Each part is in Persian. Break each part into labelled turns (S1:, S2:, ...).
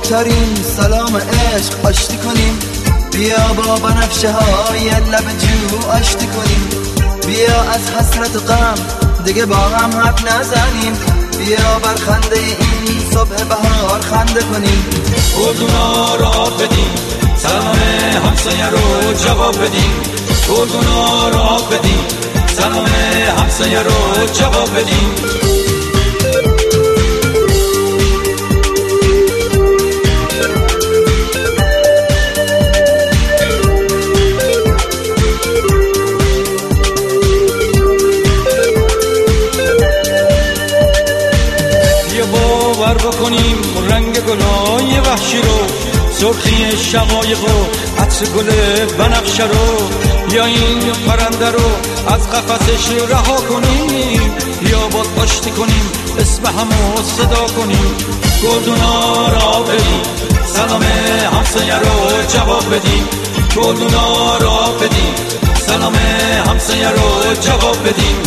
S1: ترین سلام عشق آشتی کنیم. بیا با بنفشه های لب جو آشتی کنیم. بیا از حسرت و غم دیگه با هم حرف نزنیم. بیا بر خنده این صبح بهار خنده کنیم.
S2: گلدونا را آب بدیم، سلام همسایه رو جواب بدیم. گلدونا را آب بدیم، سلام همسایه رو جواب بدیم. باور بکنیم رنگ گلای وحشی رو، سرخی شقایق و عطر گل بنفشه رو. یا این پرنده رو از قفسش رها کنیم، یا باد آشتی کنیم اسم همو صدا کنیم. گلدونا را بدیم، سلام همسایه رو جواب بدیم. گلدونا را بدیم، سلام همسایه رو جواب بدیم.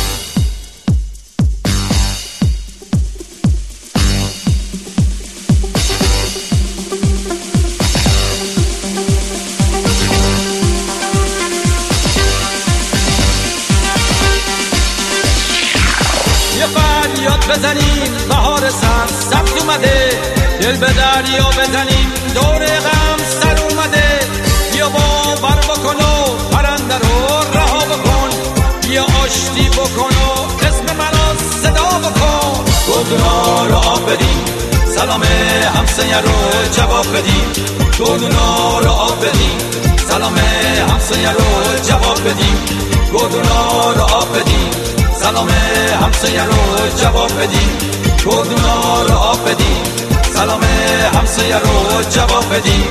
S2: یه فریاد بزنیم بهار سبز اومده، دل به دریا بزنیم دور غم سر اومده. بیا باور بکن و پرنده رو رها بکن، بیا آشتی بکن و اسم منو صدا بکن. گلدونا رو آب بدیم، سلام همسایه رو جواب بدیم. گلدونا رو آب بدیم، سلام همسایه رو جواب بدیم. گلدونا رو آب بدیم، سلام همسایه رو جواب بدیم. گلدونا رو آب بدیم، سلام همسایه رو جواب بدیم.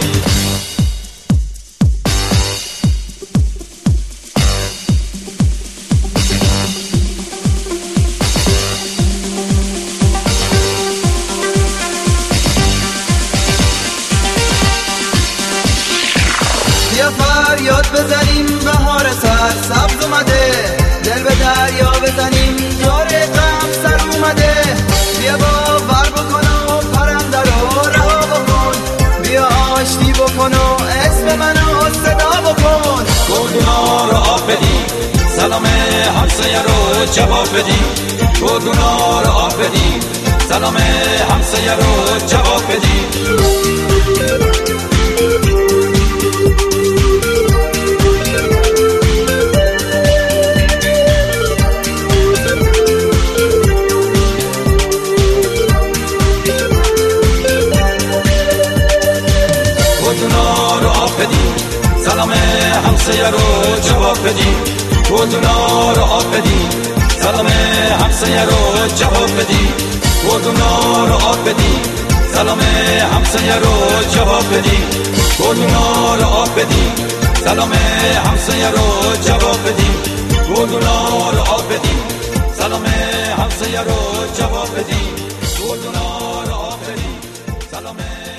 S1: بیا فریاد بزنیم بهار سبز اومده، دل به دریا بزنیم دور غم سر اومده. بیا باور بکن و پرنده رو رها بکن، بیا آشتی بکن و اسم منو صدا بکن.
S2: گلدونا رو آب بدیم، سلام همسایه رو جواب بدیم. گلدونا رو آب بدیم، سلام همسایه رو جواب بدیم. گلدونا رو آب بدیم، سلام همسایه رو جواب بدیم. گلدونا رو آب بدیم، سلام همسایه رو جواب بدیم. گلدونا رو آب بدیم، سلام همسایه رو جواب بدیم. گلدونا رو آب بدیم، سلام همسایه رو جواب بدیم. گلدونا رو آب بدیم، سلام همسایه رو جواب بدیم. گلدونا رو آب بدیم، سلام